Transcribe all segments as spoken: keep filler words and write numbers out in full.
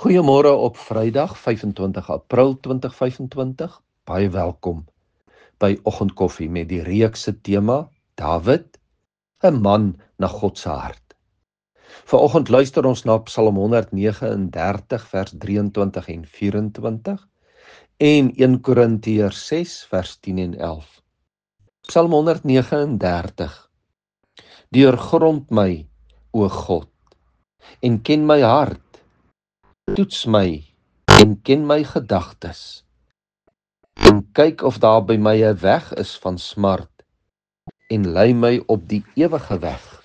Goeiemôre op Vrydag vyf-en-twintig April twintig vyf-en-twintig. Baie welkom by Oggendkoffie met die reeks se tema Dawid, 'n man na God se hart. Vanoggend luister ons na Psalm honderd nege en dertig vers drieëntwintig en vyf-en-twintig en een Korintiërs ses vers tien en elf. Psalm honderd nege en dertig. Deurgrond my, o God, en ken my hart. Toets my en ken my gedagtes, en kyk of daar by my 'n weg is van smart, en lei my op die ewige weg.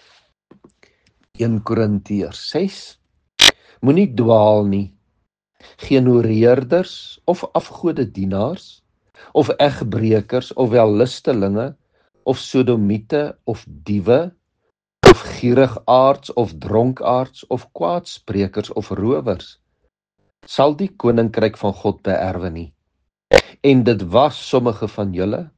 een Korintiërs ses. Moenie dwaal nie, geen hoereerders of afgodedienaars, of egbrekers of wellustelinge, of sodomiete of diewe, of gierigaards of dronkaards of kwaadsprekers of rowers, sal die koninkryk van God beerwe nie. En dit was sommige van julle,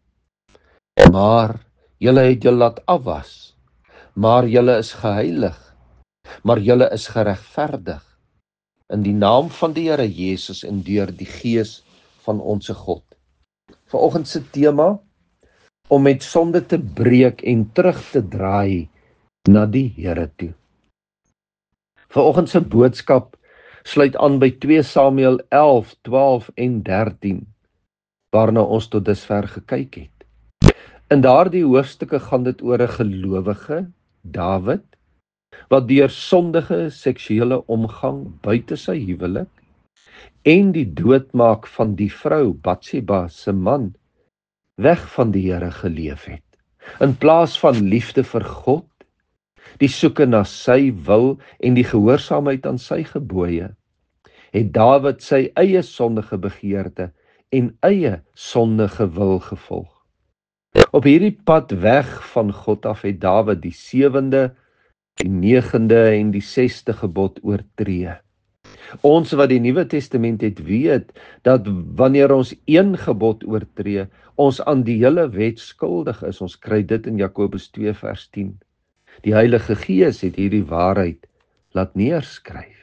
maar julle het julle laat afwas, maar julle is geheilig, maar julle is geregverdig, in die naam van die Here Jesus en deur die Gees van onsse God. Vanoggend se tema, om met sonde te breek en terug te draai na die Here toe. Vanoggend se boodskap sluit aan by twee Samuel elf, twaalf en dertien, waarna ons tot dusver gekyk het. In daardie hoofstukke gaan dit oor 'n gelowige, Dawid, wat deur sondige seksuele omgang buite sy huwelik en die doodmaak van die vrou Batsheba se man weg van die Here geleef het. In plaas van liefde vir God, die soeke na sy wil en die gehoorsaamheid aan sy gebooie, het Dawid sy eie sondige begeerte en eie sondige wil gevolg. Op hierdie pad weg van God af het Dawid die sewende, die negende en die sesde gebod oortree. Ons wat die Nuwe Testament het, weet dat wanneer ons een gebod oortree, ons aan die hele wet skuldig is. Ons kry dit in Jakobus twee vers tien. Die Heilige Gees het hierdie waarheid laat neerskryf.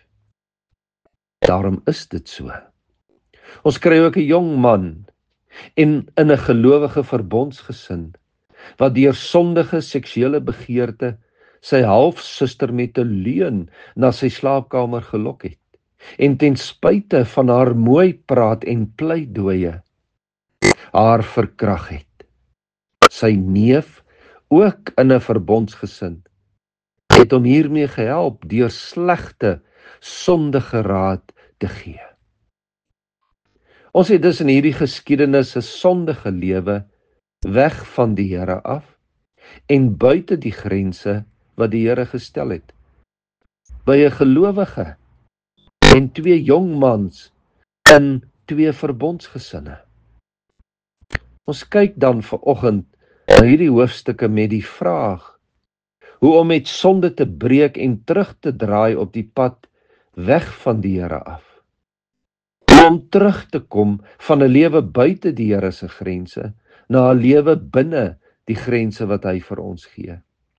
Daarom is dit so. Ons kry ook 'n jong man en in 'n gelowige verbondsgesin, wat deur sondige seksuele begeerte sy halfsuster met 'n leuen na sy slaapkamer gelok het, en ten spyte van haar mooi praat en pleidooie, haar verkrag het. Sy neef, ook in 'n verbondsgesin, het hom hiermee gehelp deur slegte, sondige raad te gee. Ons het dus in hierdie geskiedenis 'n sondige lewe weg van die Here af en buite die grense wat die Here gestel het. By 'n gelowige en twee jongmans in twee verbondsgesinne. Ons kyk dan vanoggend na hierdie hoofstukke met die vraag, hoe om met sonde te breek en terug te draai op die pad weg van die Here af. Om terug te kom van 'n lewe buite die Here se grense na 'n lewe binne die grense wat hy vir ons gee.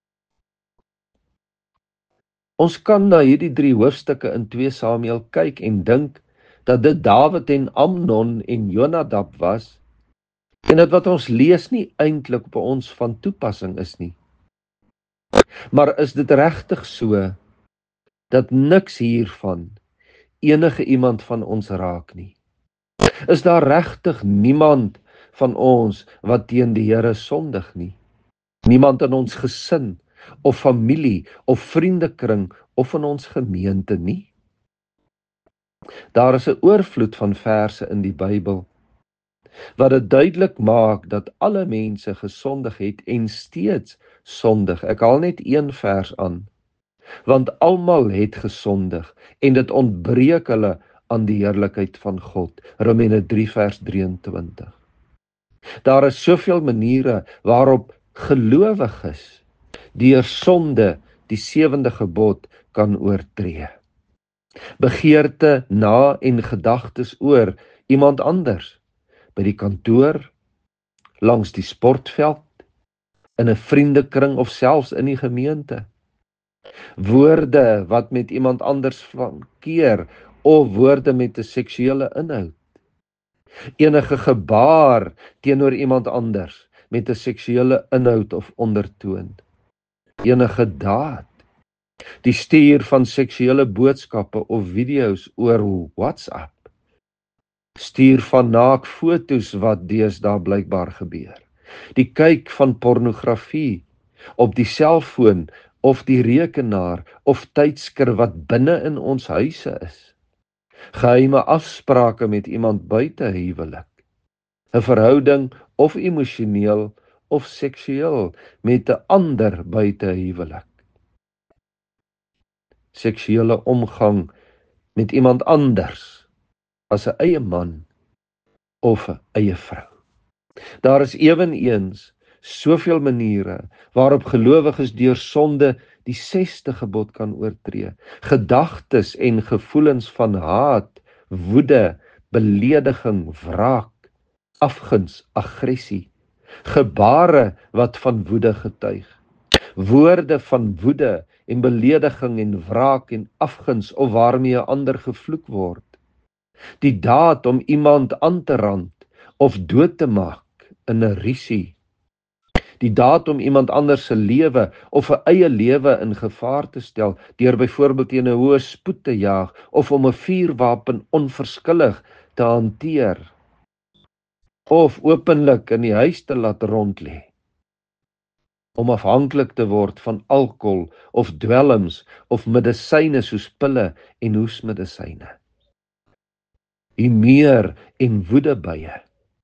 Ons kan na hierdie drie hoofstukke in twee Samuel kyk en dink dat dit Dawid en Amnon en Jonadab was, en dat wat ons lees nie eintlik op ons van toepassing is nie. Maar is dit regtig so dat niks hiervan enige iemand van ons raak nie? Is daar regtig niemand van ons wat teen die Here sondig nie? Niemand in ons gesin of familie of vriendekring of in ons gemeente nie? Daar is 'n oorvloed van verse in die Bybel wat dit duidelik maak dat alle mense gesondig het en steeds sondig. Ek haal net een vers aan. Want almal het gesondig en dit ontbreek hulle aan die heerlikheid van God. Romeine drie vers drieëntwintig. Daar is soveel maniere waarop gelowiges deur sonde die sewende gebod kan oortree. Begeerte na en gedagtes oor iemand anders, by die kantoor, langs die sportveld, in 'n vriendekring of selfs in die gemeente. Woorde wat met iemand anders flankeer of woorde met 'n seksuele inhoud. Enige gebaar teenoor iemand anders met 'n seksuele inhoud of ondertoon. Enige daad. Die stuur van seksuele boodskappe of video's oor WhatsApp. Stuur van naakfoto's wat deesdae blykbaar gebeur. Die kyk van pornografie op die selfoon of die rekenaar of tydskrif wat binne in ons huise is. Geheime afsprake met iemand buite huwelik. 'n Verhouding of emosioneel of seksueel met 'n ander buite huwelik. Seksuele omgang met iemand anders as 'n eie man of 'n eie vrou. Daar is eweneens soveel maniere waarop gelowiges deur sonde die sesde gebod kan oortree. Gedagtes en gevoelens van haat, woede, belediging, wraak, afguns, aggressie, gebare wat van woede getuig, woorde van woede en belediging en wraak en afguns of waarmee 'n ander gevloek word, die daad om iemand aan te rand of dood te maak in 'n rusie, die daad om iemand anders se lewe of 'n eie lewe in gevaar te stel deur byvoorbeeld teen 'n hoë spoed te jaag of om 'n vuurwapen onverskillig te hanteer of openlik in die huis te laat rond lê, om afhanklik te word van alkohol of dwelms of medisyne soos pille en hoesmedisyne. Humeur en woedebuie.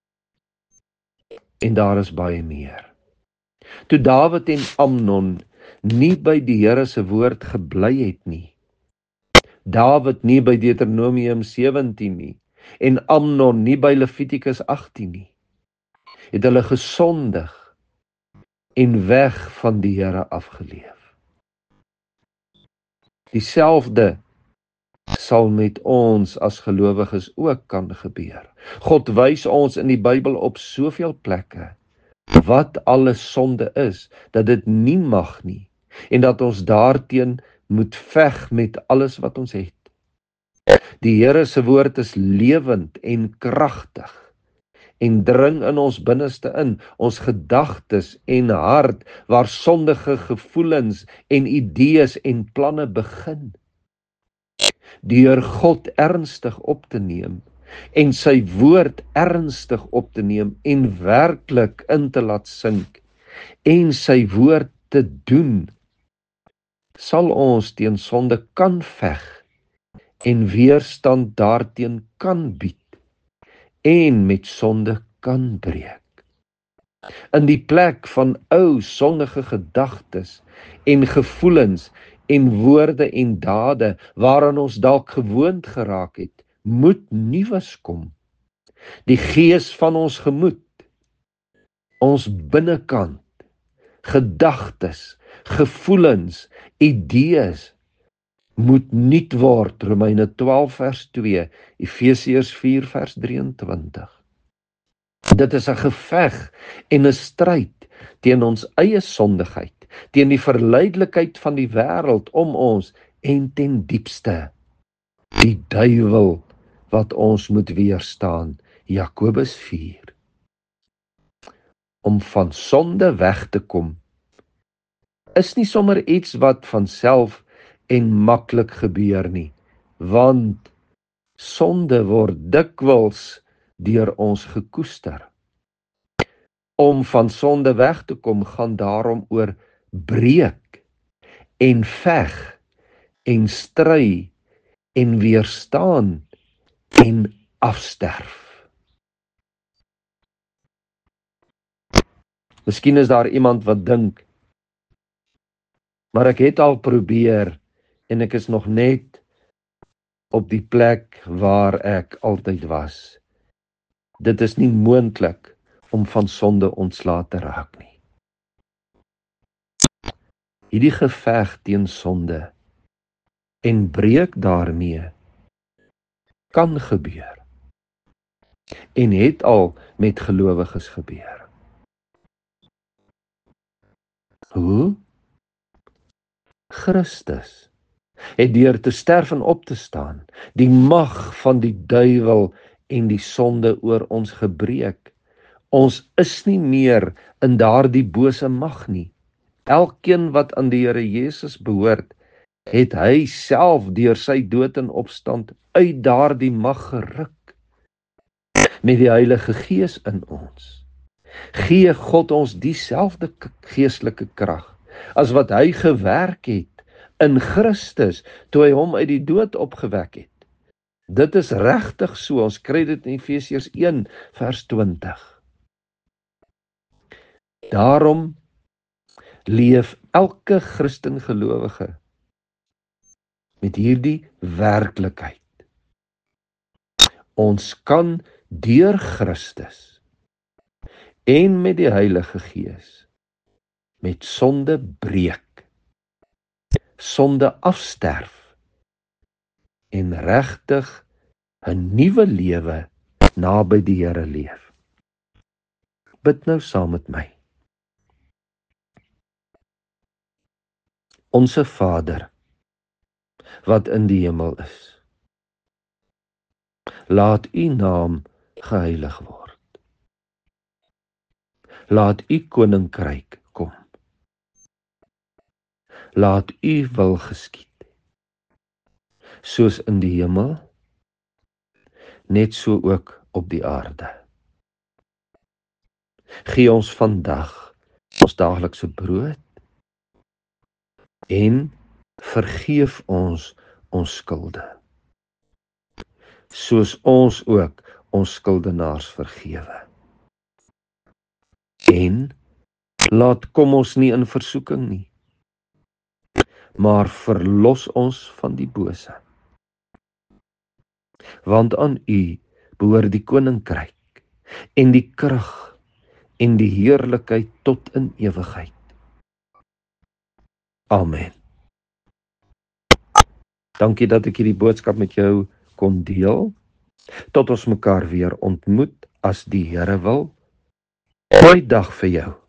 En daar is baie meer. Toe Dawid en Amnon nie by die Here se woord gebly het nie, Dawid nie by Deuteronomium sewentien nie, en Amnon nie by Levitikus agttien nie, het hulle gesondig en weg van die Here afgeleef. Dieselfde sal met ons as gelowiges ook kan gebeur. God wys ons in die Bybel op soveel plekke wat alles sonde is, dat dit nie mag nie, en dat ons daarteen moet veg met alles wat ons het. Die Here se woord is lewend en kragtig en dring in ons binneste in, ons gedagtes en hart, waar sondige gevoelens en idees en planne begin. Deur God ernstig op te neem en sy woord ernstig op te neem en werklik in te laat sink en sy woord te doen, sal ons teen sonde kan veg en weerstand daarteen kan bied en met sonde kan breek. In die plek van ou sondige gedagtes en gevoelens en woorde en dade waaraan ons dalk gewoond geraak het, moet nuus kom. Die gees van ons gemoed, ons binnekant, gedagtes, gevoelens, idees, moet nuut word, Romeine twaalf vers twee, Efesiërs vier vers drieëntwintig. Dit is 'n geveg en 'n stryd teen ons eie sondigheid, teen die verleidelikheid van die wêreld om ons en ten diepste die duiwel wat ons moet weerstaan, Jakobus vier. Om van sonde weg te kom, is nie sommer iets wat van self en maklik gebeur nie, want sonde word dikwels deur ons gekoester. Om van sonde weg te kom, gaan daarom oor breek en veg en stry en weerstaan en afsterf. Miskien is daar iemand wat dink, maar ek het al probeer en ek is nog net op die plek waar ek altyd was. Dit is nie moontlik om van sonde ontslae te raak nie. Hierdie geveg teen sonde en breek daarmee kan gebeur en het al met gelowiges gebeur. Hoe? Christus het deur te sterf en op te staan, die mag van die duiwel en die sonde oor ons gebreek. Ons is nie meer in daardie bose mag nie. Elkeen wat aan die Here Jesus behoort, het hy self deur sy dood en opstand uit daardie mag geruk. Met die Heilige Gees in ons gee God ons dieselfde geestelike krag as wat hy gewerk het in Christus toe hy hom uit die dood opgewek het. Dit is regtig so, ons kry dit in Efesiërs een vers twintig. Daarom leef elke Christen gelowige met hierdie werklikheid. Ons kan deur Christus en met die Heilige Gees met sonde breek, sonde afsterf en regtig 'n nuwe lewe naby die Here leef. Bid nou saam met my. Onse Vader, wat in die hemel is, laat u naam geheilig word. Laat u koninkryk kom. Laat u wil geskied, soos in die hemel, net so ook op die aarde. Gee ons vandag ons daaglikse brood en vergeef ons ons skulde, soos ons ook ons skuldenaars vergewe. En laat kom ons nie in versoeking nie, maar verlos ons van die bose. Want aan u behoort die koninkryk en die krag en die heerlikheid tot in ewigheid. Amen. Dankie dat ek hierdie boodskap met jou kon deel. Tot ons mekaar weer ontmoet as die Here wil. Goeie dag vir jou.